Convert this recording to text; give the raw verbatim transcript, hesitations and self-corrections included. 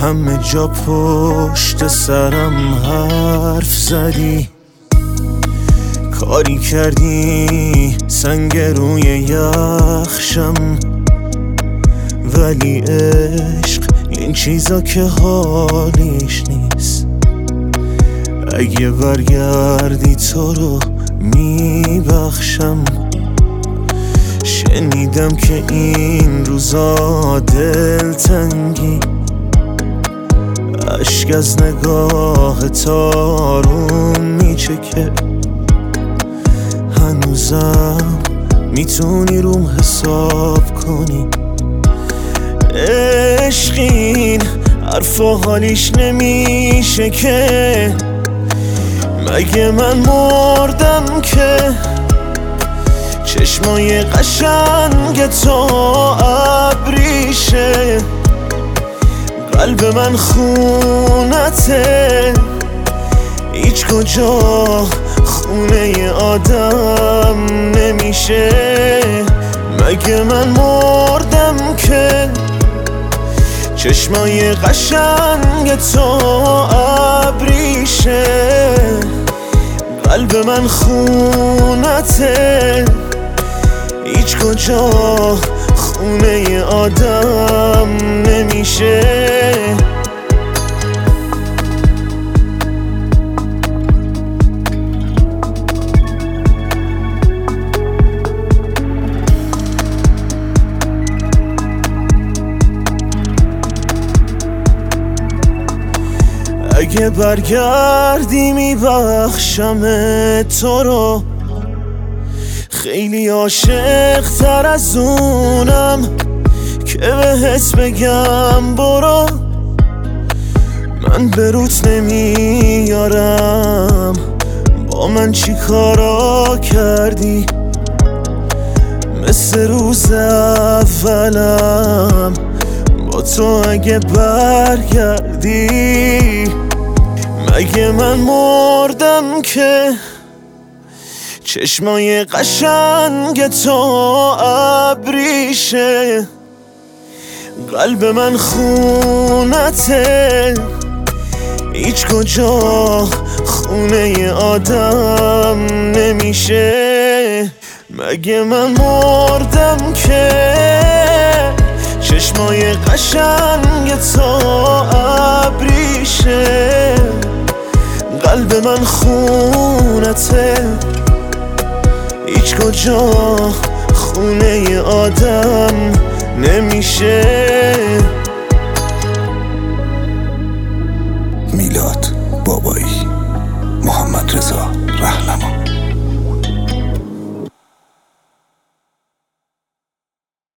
همه جا پشت سرم حرف زدی، کاری کردی سنگ روی یخشم، ولی عشق این چیزا که حالیش نیست. اگه برگردی تو رو میبخشم. شنیدم که این روزا دلتنگی، اشک از نگاه تارون میچکه. هنوزم میتونی روم حساب کنی. عشقین حرفا حالیش نمیشه که، مگه من مردم که چشمای قشنگ تو ابریشه. قلب من خونته، هیچ کجا خونه آدم نمیشه. مگه من مردم که چشمای قشنگ تو ابریشه. قلب من خونته، هیچ کجا خونه آدم نمیشه. اگه برگردی میبخشم تو رو، خیلی عاشق تر از اونم که بهت بگم برو. من به روت نمیارم، با من چی کارا کردی. مثل روز اولم با تو اگه برگردی. مگه من مردم که چشمای قشنگ تو ابریشه. قلب من خونته، هیچ کجا خونه آدم نمیشه. مگه من مردم که چشمای قشنگ تو ابریشه. قلب من خونته، هیچ کجا خونه آدم نمیشه.